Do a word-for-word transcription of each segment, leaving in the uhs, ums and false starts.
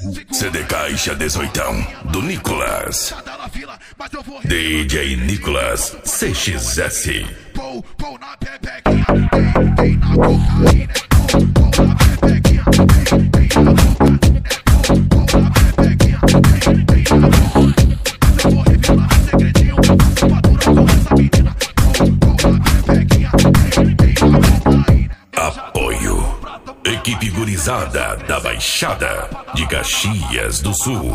C D Caixa dezoitão do Nicolas. D J Nicolas C X S. Pou, pou na pepequinha, tem, tem na cocaína. Pou, pou na pepequinha, tem, tem na cocaína. Pou, pou na pepequinha, tem, tem na cocaína. Eu vou revelar um segredinho, faço madura com essa menina. Pou, pou na pepequinha, tem, tem na cocaína. Apoio Equipe Gurizada da Baixada de Caxias do Sul.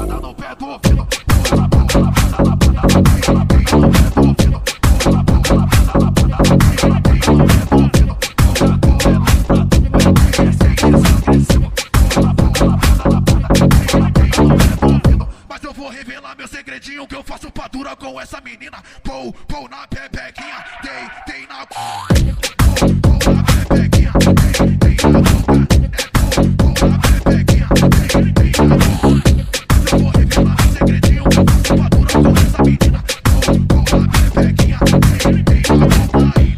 Mas eu vou revelar meu segredinho que eu faço padura com essa menina. Pou, pou na pepequinha, tem, tem na cocaína. Pou na pepequinha, tem, tem na cocaína. Pou na pepequinha, tem, tem na cocaína. Mas eu vou revelar meu segredinho que eu faço padura com essa menina. Pou, pou na pepequinha, tem, tem na cocaína.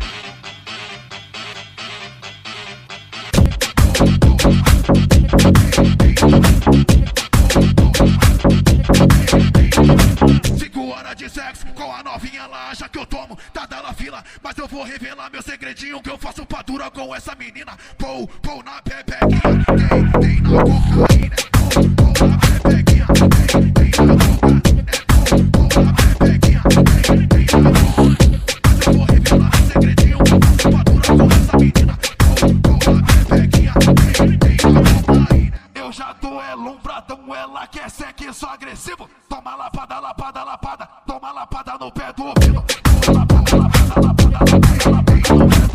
Cinco horas de sexo com a novinha, ela acha que eu tomo, tá dela fila. Mas eu vou revelar meu segredinho que eu faço padura com essa menina. Pou, pou na pepequinha, tem, tem na cocaína. Pou, pou na pepequinha, tem, tem na cocaína. Pou, pou na pepequinha, tem, tem na cocaína. Mas eu vou revelar meu segredinho que eu faço padura com essa menina. Pou, pou na pepequinha, tem, tem na cocaína. Eu já tô é lumbradão, ela quer sexo agressivo. Toma lapada, lapada, lapada. Toma lapada no pé do ouvido. Toma lapada, lapada, lapada, lapada, lapada no pé do ouvido.